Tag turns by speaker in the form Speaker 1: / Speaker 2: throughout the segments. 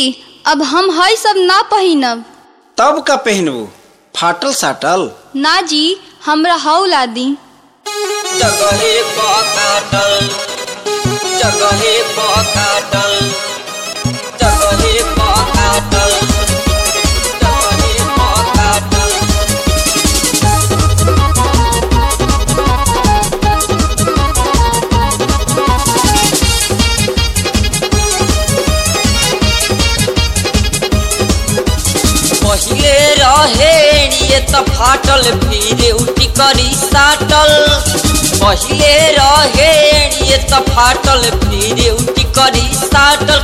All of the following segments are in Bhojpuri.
Speaker 1: अब हम हई सब ना पहिनब।
Speaker 2: तब का पहनबू? फाटल साटल?
Speaker 1: ना जी, हमरा हौ ला दी।
Speaker 3: जगहे पकाटल, जगहे पकाटल, जगहे पकाटल, जगहे पकाटल। पहिले रहे ये त फाटल फिर उठी करी साटल। पहिले रहे ये त फाटल फिर उठी करी साटल।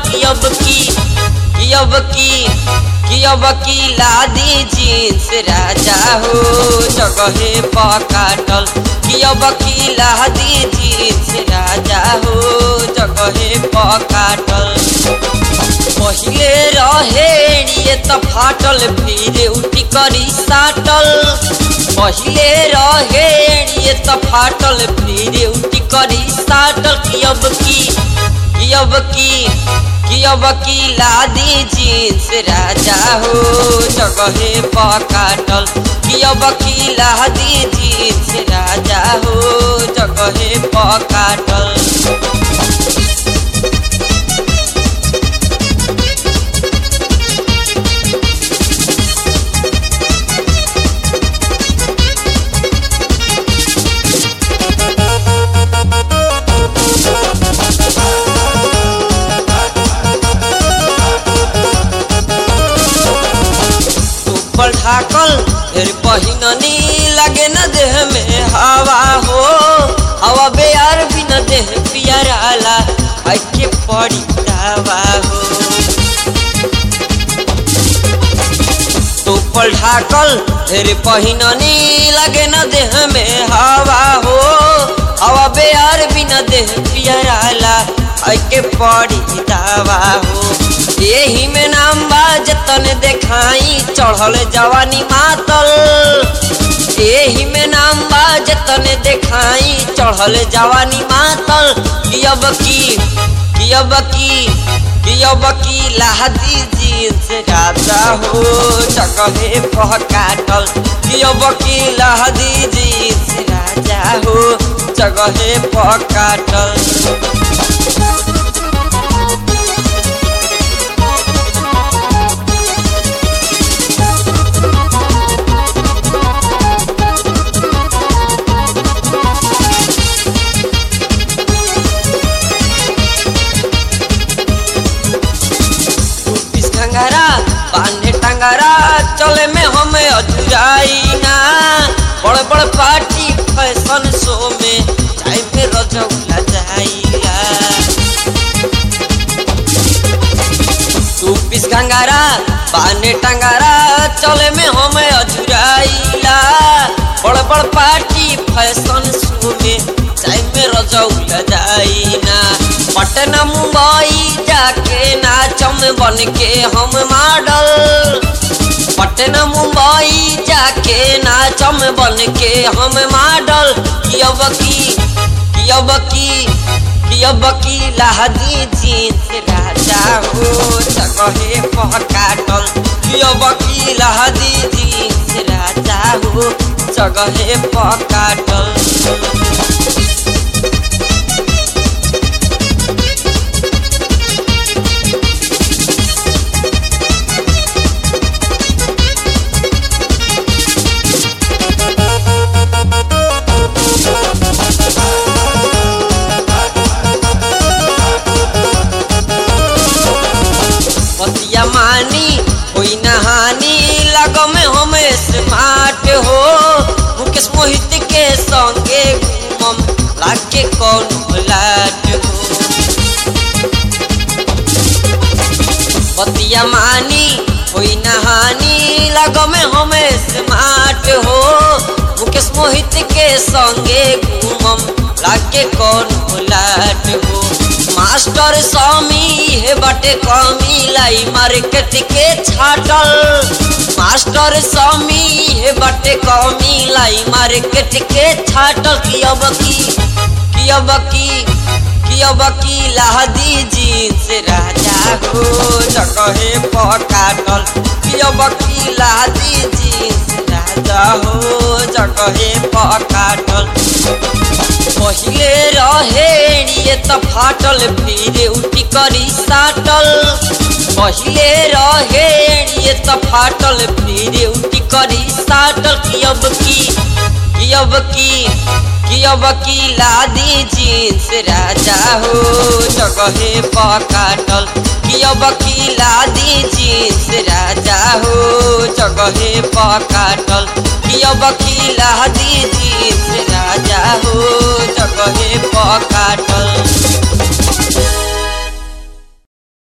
Speaker 3: अब की लादी जींस राजा हो जगहे पकाटल। अब की लादी जींस राजा हो जगहे पकाटल। पहिले रहे ये त फाटल फिर उठी करी साटल। पहिले रहे ये त फाटल फिर उठी करी साटल। अब की लादी जींस राजा हो जगहे पकाटल। अब की लादी जींस राजा हो जगहे पकाटल। ढाकल फिर पहिननी लगे न देह में हवा हो। हवा बेयार भी न देह पियराला के पड़ी दावा हो। ऊपर ढाकल फिर पहिननी लगे न देह में हवा हो। हवा बेयार भी न देह पियराला के पड़ी दावा हो। यही में नाम बा जतन देखाई चढ़ल जवानी मातल। यही में नाम बा जतन देखाई चढ़ल जवानी मातल। अब की लादी जींस राजा हो जगहे पकाटल। अब की लादी जींस राजा हो जगहे पकाटल। बांधे टंगरा चले में हमें अधुराई ना। बड़े बड़े पार्टी फैशन शो में टाइम में रजौला जाइला। टू पीस घंगारा बांधे टंगरा चले में हमें अधुराइला। बड़े बड़े पार्टी फैशन शो में टाइम में रजौला जाइना। पटना मुंबई जाके नाचम बन के हम मॉडल। पटना मुंबई जाके नाचम बन के हम मॉडल। अब की लादी जींस राजा हो जगहे पकाटल। अब की लादी जींस राजा हो जगहे पकाटल। मानी कोई नहानी लगो में हमें स्मार्ट हो। मुकेश मोहित के संगे घूमम लागे कौन लाट हो। बतिया मानी कोई नहानी लगो में हमें स्मार्ट हो। मुकेश मोहित के संगे घूमम लागे कौन लाट हो। मास्टर स्वामी है बटे कमी लाई मार्केट के छाटल। मास्टर स्वामी है बटे कमी लाई मार्केट के छाटल। कि अब की लादी जींस राजा हो जगहे पकाटल कि अब की लादी जींस राजा हो जगहे पकाटल पहिले रहेणिए त फाटल फिर उठी करी साटल पहिले रहेणिए त फाटल फिर उठी करी साटल कि अब की लादी जींस राजा हो जगहे पकाटल कि अब की लादी जींस राजा हो जगहे पकाटल कि अब की लादी जींस राजा हो जगहे पकाटल।